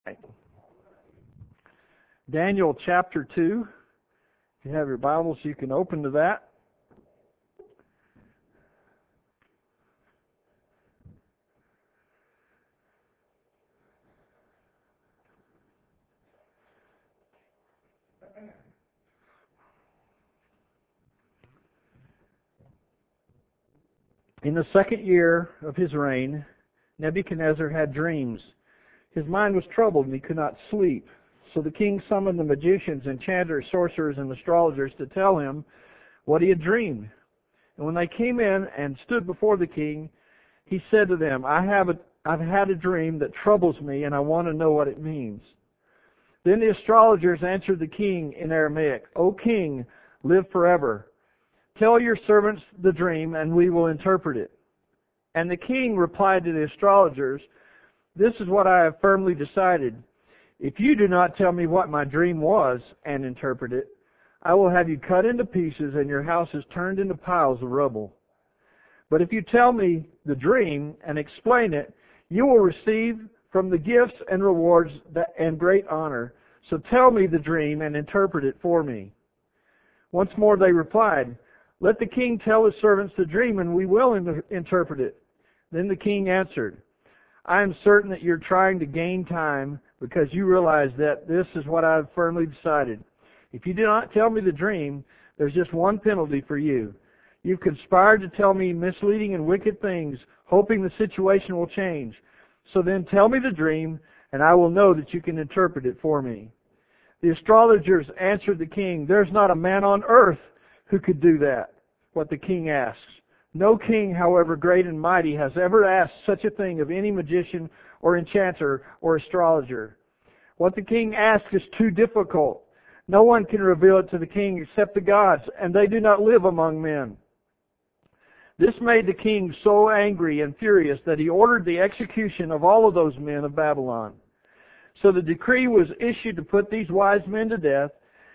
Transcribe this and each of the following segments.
Daniel chapter 2. If you have your Bibles, you can open to that. In the second year of his reign, Nebuchadnezzar had dreams. His mind was troubled and he could not sleep. So the king summoned the magicians, enchanters, sorcerers, and astrologers to tell him what he had dreamed. And when they came in and stood before the king, he said to them, I've had a dream that troubles me, and I want to know what it means. Then the astrologers answered the king in Aramaic, O king, live forever. Tell your servants the dream, and we will interpret it. And the king replied to the astrologers, This is what I have firmly decided. If you do not tell me what my dream was and interpret it, I will have you cut into pieces and your houses turned into piles of rubble. But if you tell me the dream and explain it, you will receive from the gifts and rewards and great honor. So tell me the dream and interpret it for me. Once more they replied, Let the king tell his servants the dream, and we will interpret it. Then the king answered, I am certain that you're trying to gain time because you realize that this is what I have firmly decided. If you do not tell me the dream, there's just one penalty for you. You've conspired to tell me misleading and wicked things, hoping the situation will change. So then tell me the dream, and I will know that you can interpret it for me. The astrologers answered the king, There's not a man on earth who could do that, what the king asks. No king, however great and mighty, has ever asked such a thing of any magician or enchanter or astrologer. What the king asks is too difficult. No one can reveal it to the king except the gods, and they do not live among men. This made the king so angry and furious that he ordered the execution of all of those men of Babylon. So the decree was issued to put these wise men to death,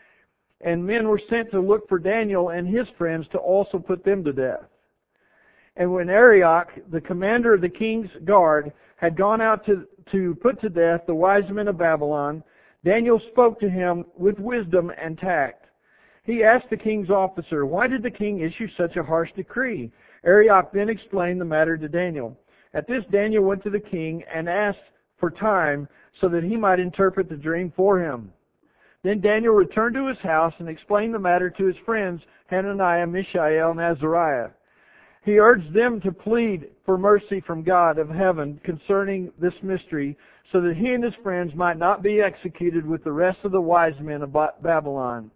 and men were sent to look for Daniel and his friends to also put them to death. And when Arioch, the commander of the king's guard, had gone out to put to death the wise men of Babylon, Daniel spoke to him with wisdom and tact. He asked the king's officer, Why did the king issue such a harsh decree? Arioch then explained the matter to Daniel. At this, Daniel went to the king and asked for time so that he might interpret the dream for him. Then Daniel returned to his house and explained the matter to his friends Hananiah, Mishael, and Azariah. He urged them to plead for mercy from God of heaven concerning this mystery, so that he and his friends might not be executed with the rest of the wise men of Babylon.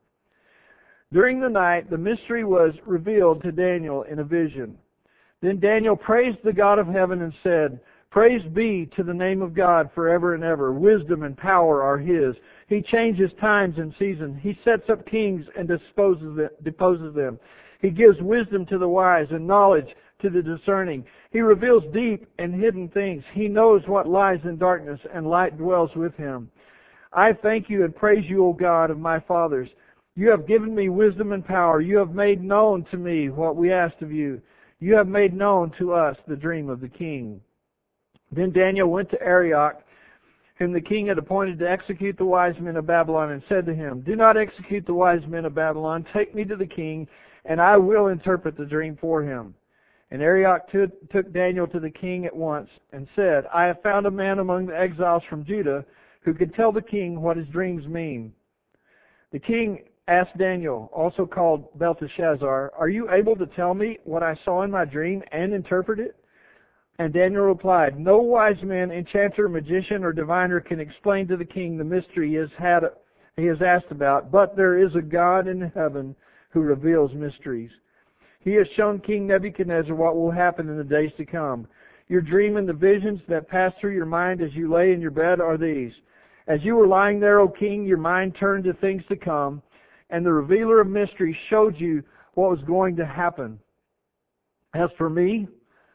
During the night, the mystery was revealed to Daniel in a vision. Then Daniel praised the God of heaven and said, Praise be to the name of God forever and ever. Wisdom and power are His. He changes times and seasons. He sets up kings and deposes them. He gives wisdom to the wise and knowledge to the discerning. He reveals deep and hidden things. He knows what lies in darkness, and light dwells with Him. I thank you and praise you, O God of my fathers. You have given me wisdom and power. You have made known to me what we asked of you. You have made known to us the dream of the king. Then Daniel went to Arioch, whom the king had appointed to execute the wise men of Babylon, and said to him, Do not execute the wise men of Babylon. Take me to the king, and I will interpret the dream for him. And Arioch took Daniel to the king at once and said, I have found a man among the exiles from Judah who can tell the king what his dreams mean. The king asked Daniel, also called Belteshazzar, Are you able to tell me what I saw in my dream and interpret it? And Daniel replied, No wise man, enchanter, magician, or diviner can explain to the king the mystery he has asked about, but there is a God in heaven who reveals mysteries. He has shown King Nebuchadnezzar what will happen in the days to come. Your dream and the visions that pass through your mind as you lay in your bed are these. As you were lying there, O king, your mind turned to things to come, and the revealer of mysteries showed you what was going to happen. As for me,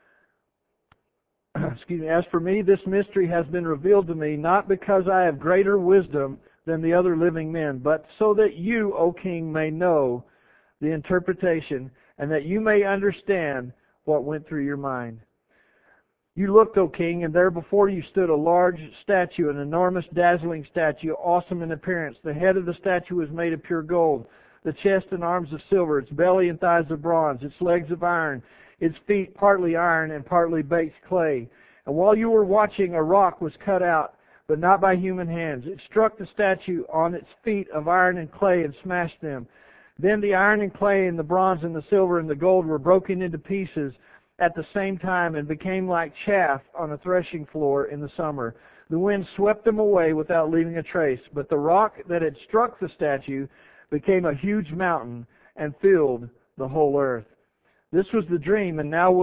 this mystery has been revealed to me, not because I have greater wisdom than the other living men, but so that you, O king, may know the interpretation, and that you may understand what went through your mind. You looked, O king, and there before you stood a large statue, an enormous, dazzling statue, awesome in appearance. The head of the statue was made of pure gold, the chest and arms of silver, its belly and thighs of bronze, its legs of iron, its feet partly iron and partly baked clay. And while you were watching, a rock was cut out, but not by human hands. It struck the statue on its feet of iron and clay and smashed them. Then the iron and clay and the bronze and the silver and the gold were broken into pieces at the same time and became like chaff on a threshing floor in the summer. The wind swept them away without leaving a trace, but the rock that had struck the statue became a huge mountain and filled the whole earth. This was the dream, and now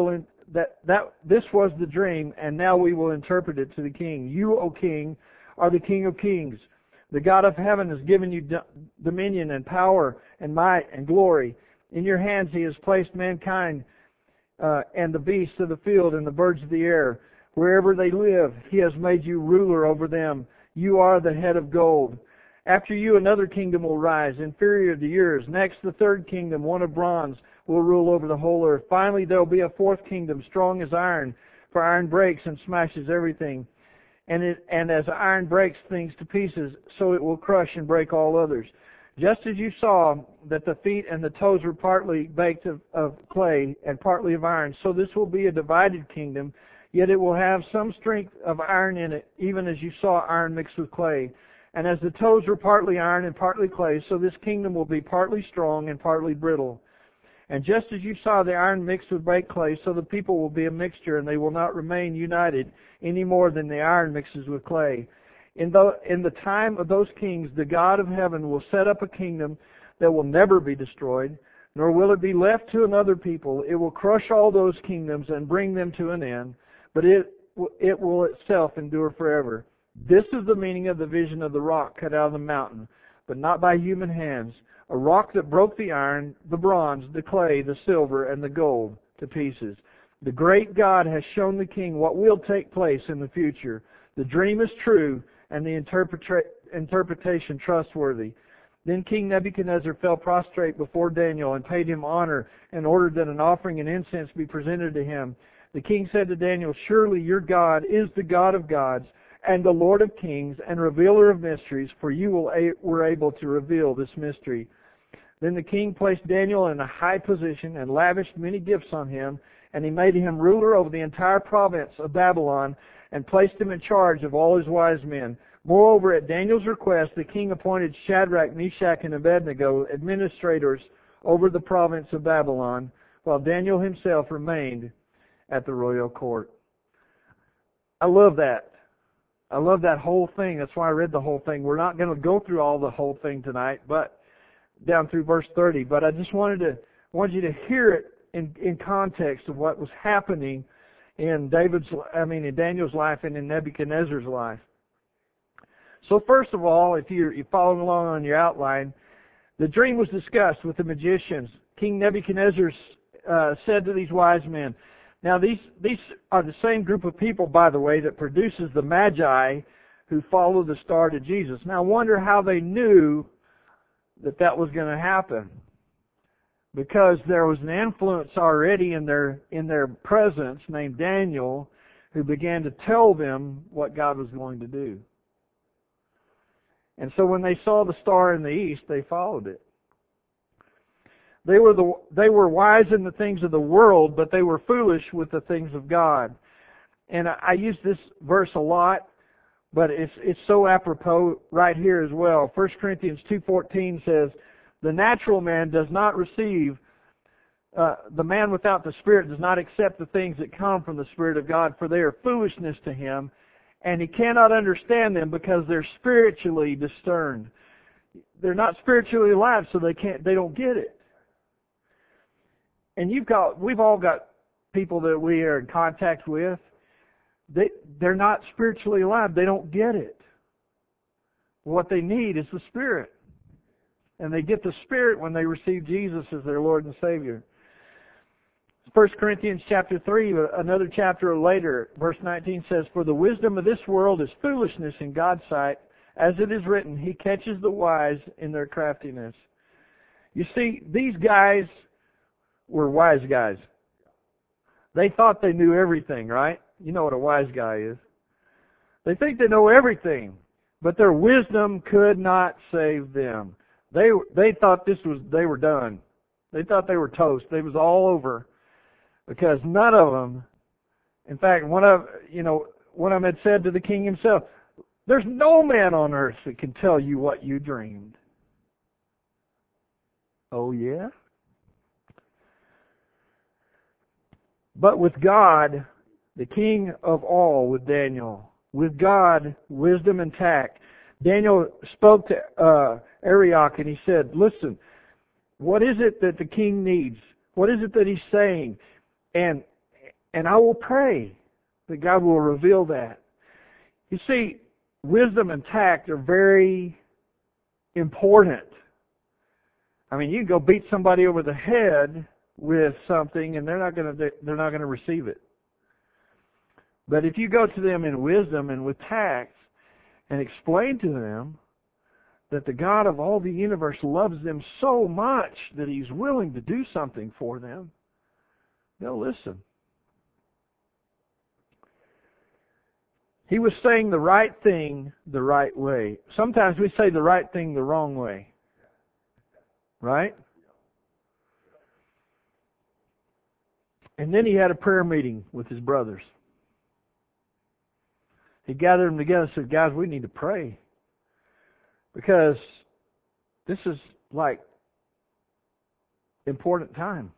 this was the dream, and now we will interpret it to the king. You, O king, are the King of kings. The God of heaven has given you dominion and power and might and glory. In your hands he has placed mankind and the beasts of the field and the birds of the air. Wherever they live, he has made you ruler over them. You are the head of gold. After you, another kingdom will rise, inferior to yours. Next, the third kingdom, one of bronze, will rule over the whole earth. Finally, there will be a fourth kingdom, strong as iron, for iron breaks and smashes everything. And as iron breaks things to pieces, so it will crush and break all others. Just as you saw that the feet and the toes were partly baked of clay and partly of iron, so this will be a divided kingdom, yet it will have some strength of iron in it, even as you saw iron mixed with clay. And as the toes were partly iron and partly clay, so this kingdom will be partly strong and partly brittle. And just as you saw the iron mixed with baked clay, so the people will be a mixture, and they will not remain united any more than the iron mixes with clay. In the time of those kings, the God of heaven will set up a kingdom that will never be destroyed, nor will it be left to another people. It will crush all those kingdoms and bring them to an end, but it will itself endure forever. This is the meaning of the vision of the rock cut out of the mountain, but not by human hands, a rock that broke the iron, the bronze, the clay, the silver, and the gold to pieces. The great God has shown the king what will take place in the future. The dream is true, and the interpretation trustworthy. Then King Nebuchadnezzar fell prostrate before Daniel and paid him honor and ordered that an offering and incense be presented to him. The king said to Daniel, "Surely your God is the God of gods and the Lord of kings and revealer of mysteries, for you were able to reveal this mystery." Then the king placed Daniel in a high position and lavished many gifts on him, and he made him ruler over the entire province of Babylon and placed him in charge of all his wise men. Moreover, at Daniel's request, the king appointed Shadrach, Meshach, and Abednego administrators over the province of Babylon, while Daniel himself remained at the royal court. I love that. I love that whole thing. That's why I read the whole thing. We're not going to go through all the whole thing tonight, but down through verse 30. But I just wanted you to hear it in context of what was happening in Daniel's life and in Nebuchadnezzar's life. So first of all, if you're following along on your outline, the dream was discussed with the magicians. King Nebuchadnezzar said to these wise men, now these are the same group of people, by the way, that produces the Magi who followed the star to Jesus. Now I wonder how they knew that was going to happen. Because there was an influence already in their presence named Daniel, who began to tell them what God was going to do. And so when they saw the star in the east, they followed it. They were wise in the things of the world, but they were foolish with the things of God. And I use this verse a lot, but it's so apropos right here as well. 1 Corinthians 2:14 says, "The natural man does not receive, the man without the Spirit does not accept the things that come from the Spirit of God, for they are foolishness to him, and he cannot understand them because they're spiritually discerned." They're not spiritually alive, so they don't get it. And we've all got people that we are in contact with. They're not spiritually alive. They don't get it. What they need is the Spirit. And they get the Spirit when they receive Jesus as their Lord and Savior. 1 Corinthians chapter 3, another chapter later, verse 19 says, "For the wisdom of this world is foolishness in God's sight. As it is written, He catches the wise in their craftiness." You see, these guys were wise guys. They thought they knew everything, right? You know what a wise guy is. They think they know everything, but their wisdom could not save them. They thought they were done. They thought they were toast. They was all over, because none of them, in fact, one of them had said to the king himself, "There's no man on earth that can tell you what you dreamed." Oh yeah? But with God, the king of all, with Daniel, with God, wisdom and tact, Daniel spoke to Arioch and he said, "Listen, what is it that the king needs? What is it that he's saying? And I will pray that God will reveal that." You see, wisdom and tact are very important. I mean, you can go beat somebody over the head with something and they're not going to receive it. But if you go to them in wisdom and with tact and explain to them that the God of all the universe loves them so much that he's willing to do something for them, they'll listen. He was saying the right thing the right way. Sometimes we say the right thing the wrong way. Right? And then he had a prayer meeting with his brothers. He gathered them together and said, "Guys, we need to pray. Because this is like important time.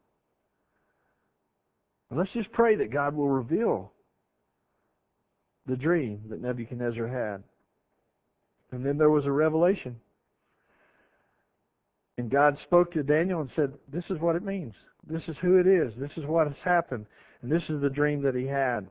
Let's just pray that God will reveal the dream that Nebuchadnezzar had." And then there was a revelation. And God spoke to Daniel and said, "This is what it means. This is who it is. This is what has happened. And this is the dream that he had."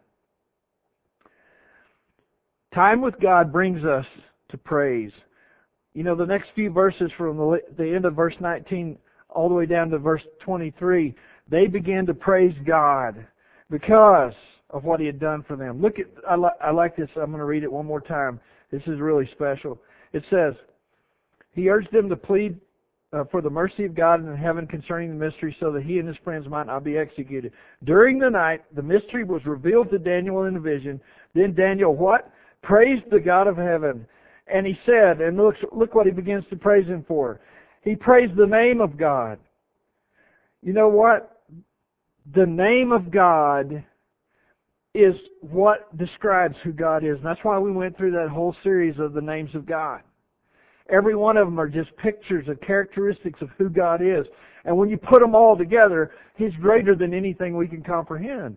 Time with God brings us to praise. You know, the next few verses from the end of verse 19 all the way down to verse 23, they began to praise God because of what he had done for them. Look at, I like this. I'm going to read it one more time. This is really special. It says, he urged them to plead for the mercy of God in heaven concerning the mystery, so that he and his friends might not be executed. During the night, the mystery was revealed to Daniel in a vision. Then Daniel, what? Praised the God of heaven. And he said, and look what he begins to praise him for. He praised the name of God. You know what? The name of God is what describes who God is. And that's why we went through that whole series of the names of God. Every one of them are just pictures of characteristics of who God is. And when you put them all together, he's greater than anything we can comprehend.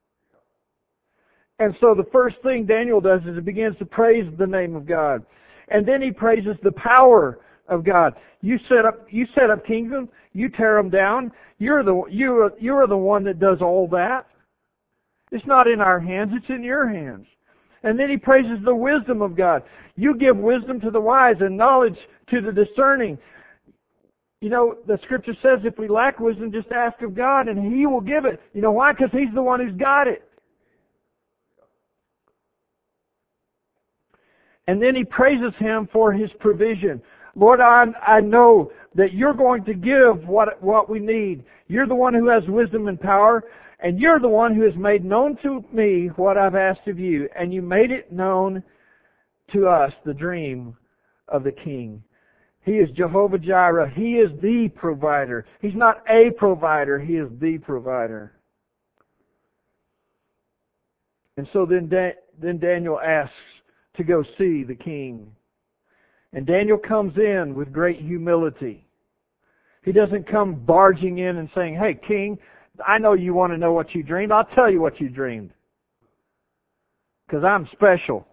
And so the first thing Daniel does is he begins to praise the name of God. And then he praises the power of God. You set up kingdoms, you tear them down. You are the one that does all that. It's not in our hands, it's in your hands. And then he praises the wisdom of God. You give wisdom to the wise and knowledge to the discerning. You know, the scripture says if we lack wisdom, just ask of God and he will give it. You know why? Because he's the one who's got it. And then he praises him for his provision. Lord, I know that you're going to give what we need. You're the one who has wisdom and power. And you're the one who has made known to me what I've asked of you. And you made it known to us, the dream of the king. He is Jehovah Jireh. He is the provider. He's not a provider. He is the provider. And so then Daniel asks to go see the king. And Daniel comes in with great humility. He doesn't come barging in and saying, "Hey, king, I know you want to know what you dreamed. I'll tell you what you dreamed. Because I'm special."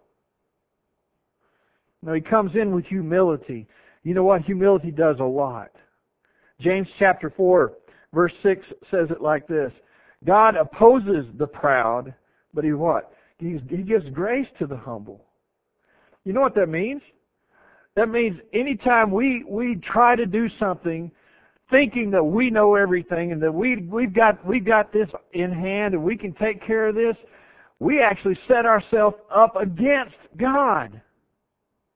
No, he comes in with humility. You know what? Humility does a lot. James chapter 4, verse 6 says it like this. God opposes the proud, but he what? He gives grace to the humble. You know what that means? That means anytime we try to do something thinking that we know everything and that we've got this in hand and we can take care of this, we actually set ourselves up against God.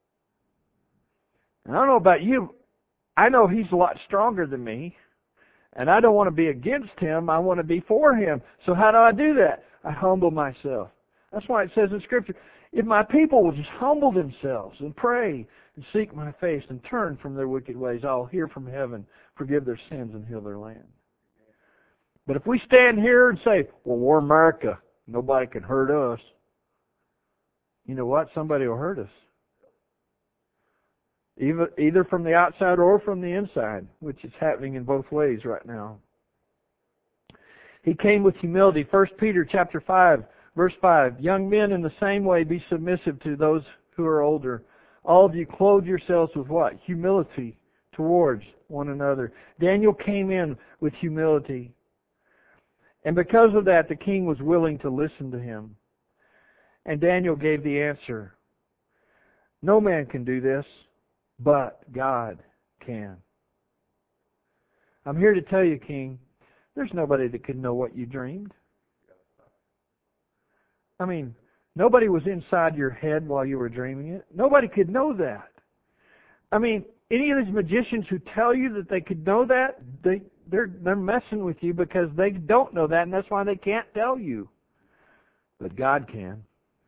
And I don't know about you, I know he's a lot stronger than me, And I don't want to be against him. I want to be for him. So how do I do that? I humble myself. That's why it says in Scripture, if my people will just humble themselves and pray and seek my face and turn from their wicked ways, I'll hear from heaven, forgive their sins, and heal their land. But if we stand here and say, well, we're America, nobody can hurt us, you know what? Somebody will hurt us. Either from the outside or from the inside, which is happening in both ways right now. He came with humility. 1 Peter chapter 5, verse 5. Young men, in the same way, be submissive to those who are older. All of you clothe yourselves with what? Humility towards one another. Daniel came in with humility. And because of that, the king was willing to listen to him. And Daniel gave the answer. No man can do this, but God can. I'm here to tell you, King, there's nobody that could know what you dreamed. I mean, nobody was inside your head while you were dreaming it. Nobody could know that. I mean, any of these magicians who tell you that they could know that, they're messing with you because they don't know that, and that's why they can't tell you. But God can.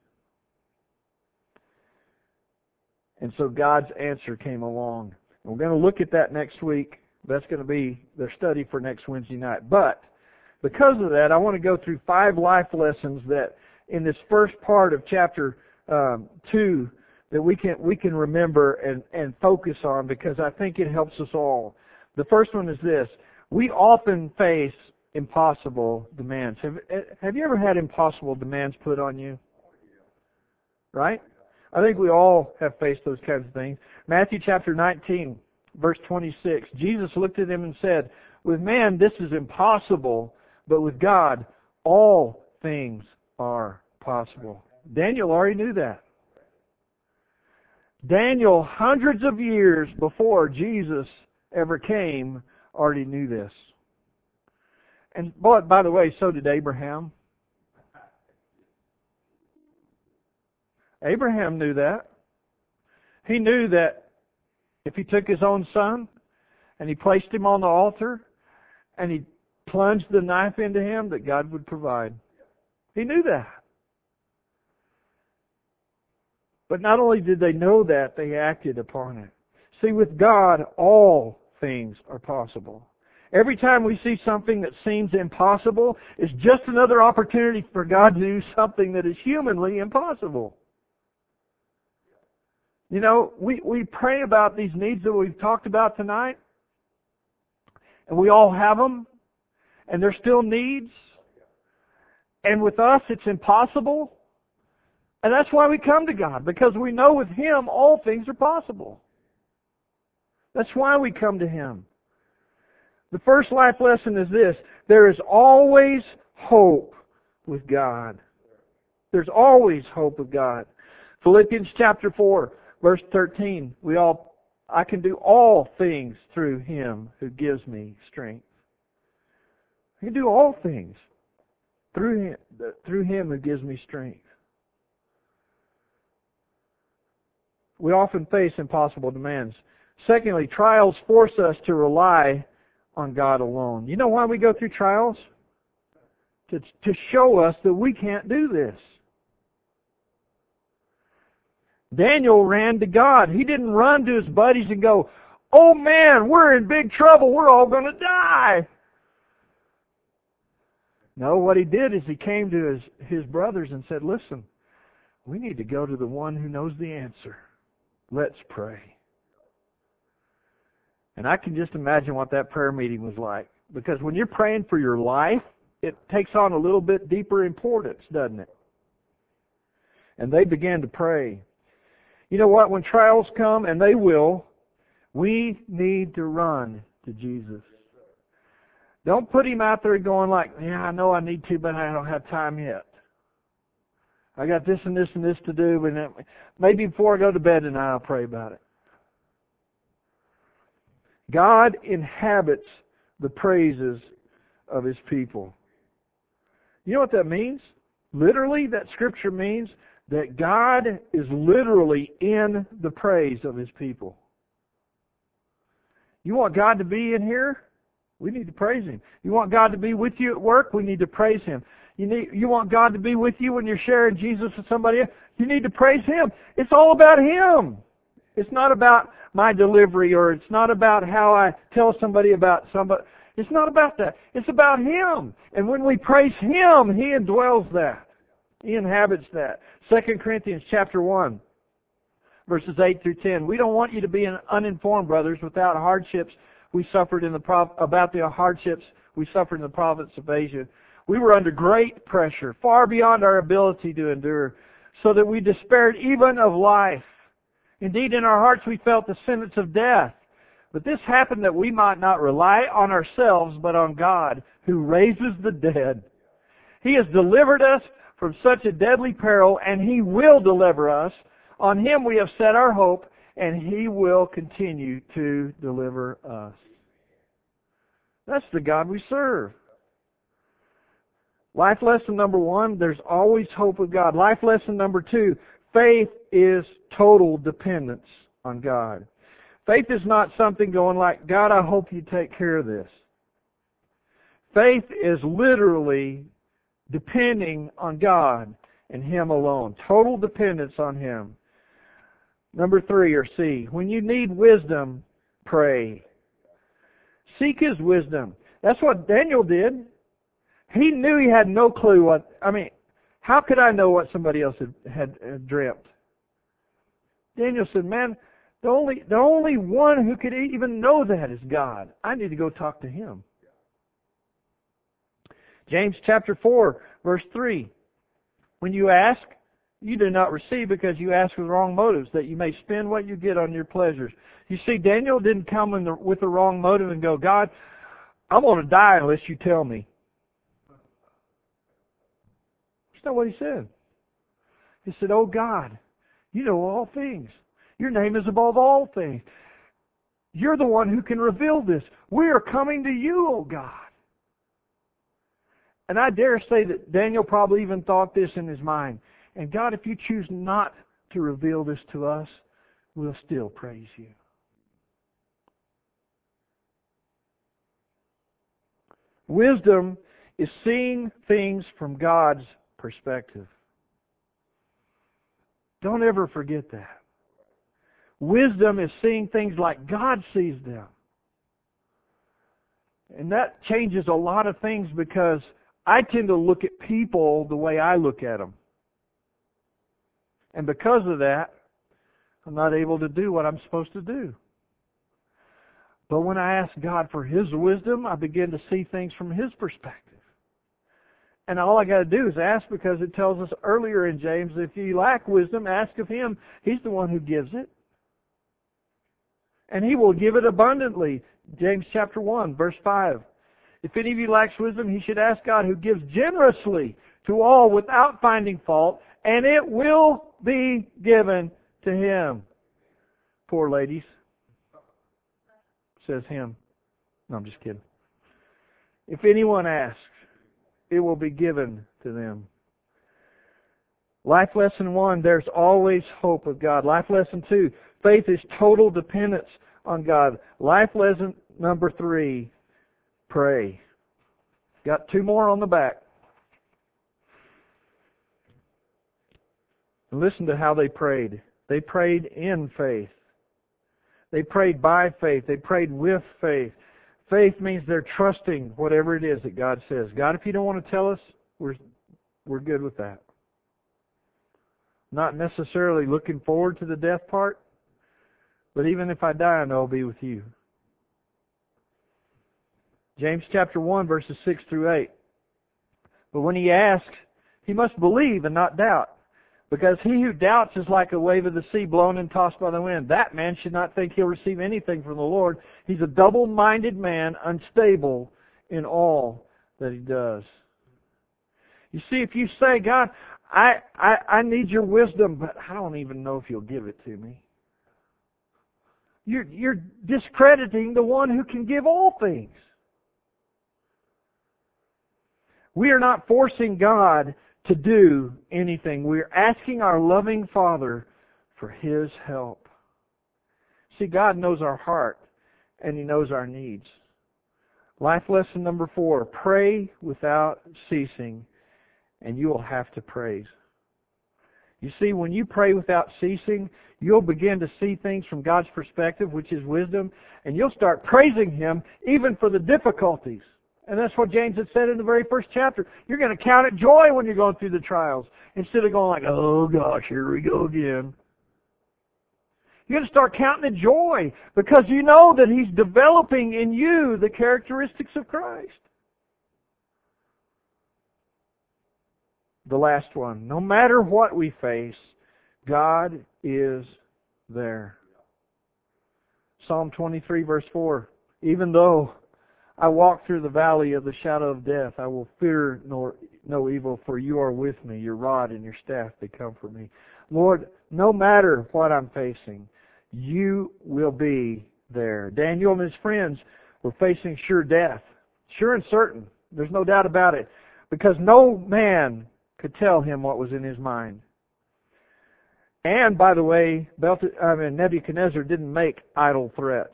And so God's answer came along. And we're going to look at that next week. That's going to be their study for next Wednesday night. But because of that, I want to go through 5 life lessons that in this first part of chapter 2 that we can remember and focus on, because I think it helps us all. The first one is this. We often face impossible demands. Have you ever had impossible demands put on you? Right? I think we all have faced those kinds of things. Matthew chapter 19, verse 26. Jesus looked at them and said, with man this is impossible, but with God all things are possible. Daniel already knew that. Daniel, hundreds of years before Jesus ever came, already knew this. And by the way, so did Abraham. Abraham knew that. He knew that if he took his own son and he placed him on the altar and he plunged the knife into him, that God would provide. He knew that. But not only did they know that, they acted upon it. See, with God, all things are possible. Every time we see something that seems impossible, it's just another opportunity for God to do something that is humanly impossible. You know, we pray about these needs that we've talked about tonight, and we all have them, and they're still needs. And with us, it's impossible. And that's why we come to God, because we know with Him all things are possible. That's why we come to Him. The first life lesson is this. There is always hope with God. There's always hope with God. Philippians chapter 4, verse 13. I can do all things through Him who gives me strength. I can do all things through Him who gives me strength. We often face impossible demands. Secondly, trials force us to rely on God alone. You know why we go through trials? To show us that we can't do this. Daniel ran to God. He didn't run to his buddies and go, oh man, we're in big trouble. We're all going to die. No, what he did is he came to his brothers and said, listen, we need to go to the one who knows the answer. Let's pray. And I can just imagine what that prayer meeting was like. Because when you're praying for your life, it takes on a little bit deeper importance, doesn't it? And they began to pray. You know what? When trials come, and they will, we need to run to Jesus. Don't put Him out there going like, yeah, I know I need to, but I don't have time yet. I got this and this and this to do, and maybe before I go to bed tonight I'll pray about it. God inhabits the praises of His people. You know what that means? Literally, that scripture means that God is literally in the praise of His people. You want God to be in here? We need to praise Him. You want God to be with you at work? We need to praise Him. You want God to be with you when you're sharing Jesus with somebody else? You need to praise Him. It's all about Him. It's not about my delivery, or it's not about how I tell somebody about somebody. It's not about that. It's about Him. And when we praise Him, He indwells that. He inhabits that. 2 Corinthians chapter 1, verses 8 through 10. We don't want you to be uninformed, brothers, without hardships we suffered about the hardships we suffered in the province of Asia. We were under great pressure, far beyond our ability to endure, so that we despaired even of life. Indeed, in our hearts we felt the sentence of death. But this happened that we might not rely on ourselves, but on God, who raises the dead. He has delivered us from such a deadly peril, and He will deliver us. On Him we have set our hope, and He will continue to deliver us. That's the God we serve. Life lesson number 1, there's always hope with God. Life lesson number 2, faith is total dependence on God. Faith is not something going like, God, I hope you take care of this. Faith is literally depending on God and Him alone. Total dependence on Him. Number 3, or C, when you need wisdom, pray. Seek His wisdom. That's what Daniel did. He knew he had no clue how could I know what somebody else had dreamt? Daniel said, man, the only one who could even know that is God. I need to go talk to Him. James chapter 4, verse 3. When you ask, you do not receive because you ask with wrong motives, that you may spend what you get on your pleasures. You see, Daniel didn't come with the wrong motive and go, God, I'm going to die unless you tell me. That's not what he said. He said, oh God, you know all things. Your name is above all things. You're the one who can reveal this. We are coming to you, oh God. And I dare say that Daniel probably even thought this in his mind. And God, if you choose not to reveal this to us, we'll still praise you. Wisdom is seeing things from God's perspective. Don't ever forget that. Wisdom is seeing things like God sees them. And that changes a lot of things because I tend to look at people the way I look at them. And because of that, I'm not able to do what I'm supposed to do. But when I ask God for His wisdom, I begin to see things from His perspective. And all I got to do is ask, because it tells us earlier in James, if you lack wisdom, ask of Him. He's the one who gives it. And He will give it abundantly. James chapter 1, verse 5. If any of you lacks wisdom, he should ask God, who gives generously to all without finding fault, and it will be given to him. Poor ladies. Says him. No, I'm just kidding. If anyone asks, it will be given to them. Life lesson 1, there's always hope with God. Life lesson 2, faith is total dependence on God. Life lesson number 3, pray. Got 2 more on the back. Listen to how they prayed. They prayed in faith. They prayed by faith. They prayed with faith. Faith means they're trusting whatever it is that God says. God, if you don't want to tell us, we're good with that. Not necessarily looking forward to the death part, but even if I die, I know I'll be with you. James chapter 1, verses 6 through 8. But when he asks, he must believe and not doubt. Because he who doubts is like a wave of the sea blown and tossed by the wind. That man should not think he'll receive anything from the Lord. He's a double-minded man, unstable in all that he does. You see, if you say, God, I need your wisdom, but I don't even know if you'll give it to me. You're discrediting the one who can give all things. We are not forcing God to do anything. We're asking our loving Father for His help. See, God knows our heart, and He knows our needs. Life lesson number 4, pray without ceasing, and you will have to praise. You see, when you pray without ceasing, you'll begin to see things from God's perspective, which is wisdom, and you'll start praising Him even for the difficulties. And that's what James had said in the very first chapter. You're going to count it joy when you're going through the trials, instead of going like, oh gosh, here we go again. You're going to start counting it joy because you know that He's developing in you the characteristics of Christ. The last one. No matter what we face, God is there. Psalm 23 verse 4. Even though I walk through the valley of the shadow of death, I will fear no evil, for you are with me. Your rod and your staff, they comfort me. Lord, no matter what I'm facing, you will be there. Daniel and his friends were facing sure death. Sure and certain. There's no doubt about it. Because no man could tell him what was in his mind. And, by the way, Nebuchadnezzar didn't make idle threats.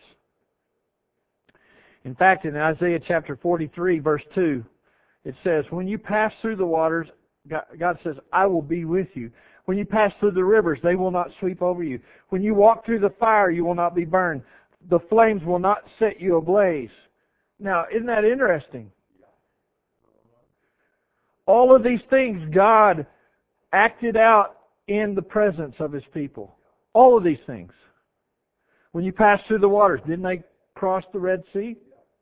In fact, in Isaiah chapter 43, verse 2, it says, when you pass through the waters, God says, I will be with you. When you pass through the rivers, they will not sweep over you. When you walk through the fire, you will not be burned. The flames will not set you ablaze. Now, isn't that interesting? All of these things God acted out in the presence of His people. All of these things. When you pass through the waters, didn't they cross the Red Sea?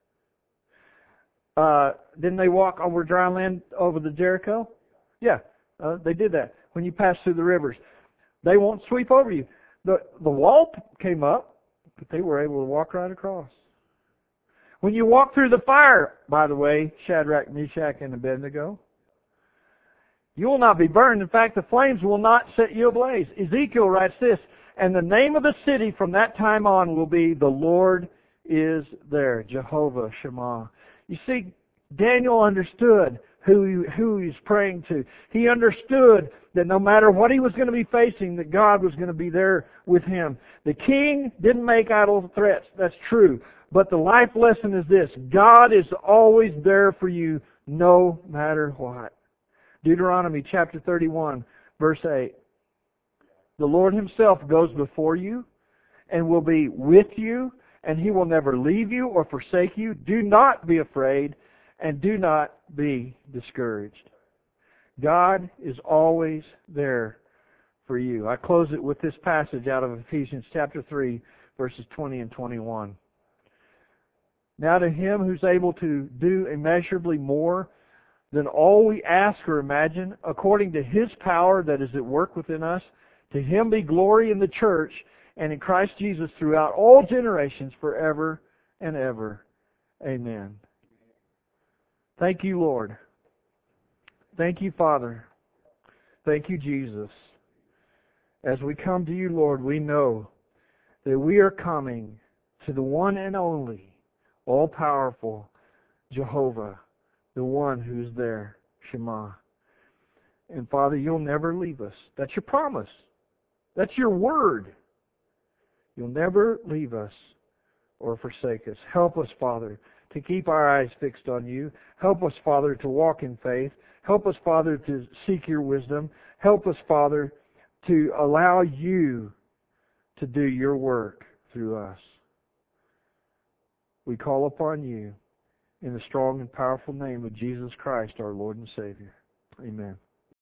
Didn't they walk over dry land over the Jericho? Yeah, they did that. When you pass through the rivers, they won't sweep over you. The wall came up, but they were able to walk right across. When you walk through the fire, by the way, Shadrach, Meshach, and Abednego, you will not be burned. In fact, the flames will not set you ablaze. Ezekiel writes this, and the name of the city from that time on will be the Lord is there, Jehovah Shammah. You see, Daniel understood who he was praying to. He understood that no matter what he was going to be facing, that God was going to be there with him. The king didn't make idle threats. That's true. But the life lesson is this. God is always there for you no matter what. Deuteronomy chapter 31, verse 8. The Lord Himself goes before you and will be with you, and He will never leave you or forsake you. Do not be afraid, and do not be discouraged. God is always there for you. I close it with this passage out of Ephesians chapter 3, verses 20 and 21. Now to Him who's able to do immeasurably more than all we ask or imagine, according to His power that is at work within us, to Him be glory in the church and in Christ Jesus throughout all generations, forever and ever. Amen. Thank you, Lord. Thank you, Father. Thank you, Jesus. As we come to you, Lord, we know that we are coming to the one and only, all-powerful Jehovah, the one who's there, Shema. And Father, you'll never leave us. That's your promise. That's your word. You'll never leave us or forsake us. Help us, Father, to keep our eyes fixed on you. Help us, Father, to walk in faith. Help us, Father, to seek your wisdom. Help us, Father, to allow you to do your work through us. We call upon you in the strong and powerful name of Jesus Christ, our Lord and Savior. Amen.